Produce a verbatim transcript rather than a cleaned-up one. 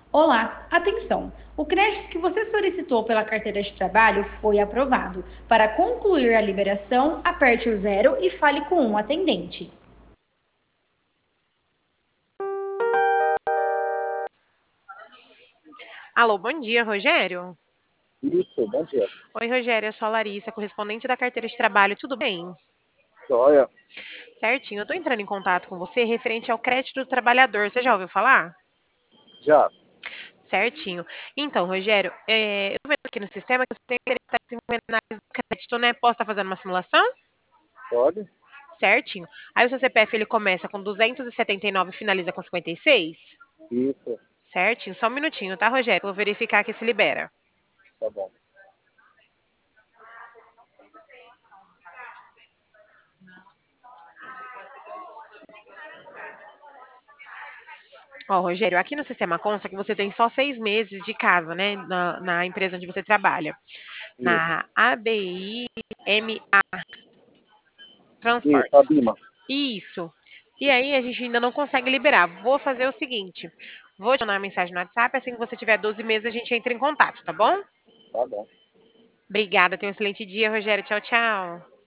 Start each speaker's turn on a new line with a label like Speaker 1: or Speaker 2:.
Speaker 1: Olá, atenção! O crédito que você solicitou pela carteira de trabalho foi aprovado. Para concluir a liberação, aperte o zero e fale com um atendente.
Speaker 2: Alô, bom dia, Rogério.
Speaker 3: Isso, bom dia.
Speaker 2: Oi, Rogério, eu sou a Larissa, correspondente da carteira de trabalho. Tudo bem?
Speaker 3: Joia.
Speaker 2: Certinho. Eu tô entrando em contato com você referente ao crédito do trabalhador. Você já ouviu falar?
Speaker 3: Já,
Speaker 2: Certinho. Então, Rogério, é, eu tô vendo aqui no sistema que você tem interesse em estar desenvolvendo análise do crédito, né? Posso estar fazendo uma simulação?
Speaker 3: pode?
Speaker 2: Certinho. Aí o seu C P F ele começa com duzentos e setenta e nove e finaliza com cinquenta e seis?
Speaker 3: Isso,
Speaker 2: Certinho. Só um minutinho, tá, Rogério? Vou verificar que se libera.
Speaker 3: tá bom.
Speaker 2: Ó, Rogério, aqui no sistema consta que você tem só seis meses de casa, né? Na, na empresa onde você trabalha.
Speaker 3: Isso,
Speaker 2: Na A B I M A
Speaker 3: isso, a
Speaker 2: Transportes.
Speaker 3: Bima.
Speaker 2: Isso. E aí a gente ainda não consegue liberar. Vou fazer o seguinte: vou te mandar uma mensagem no WhatsApp, assim que você tiver doze meses, a gente entra em contato, tá bom?
Speaker 3: Tá bom.
Speaker 2: Obrigada, tenha um excelente dia, Rogério. Tchau, tchau.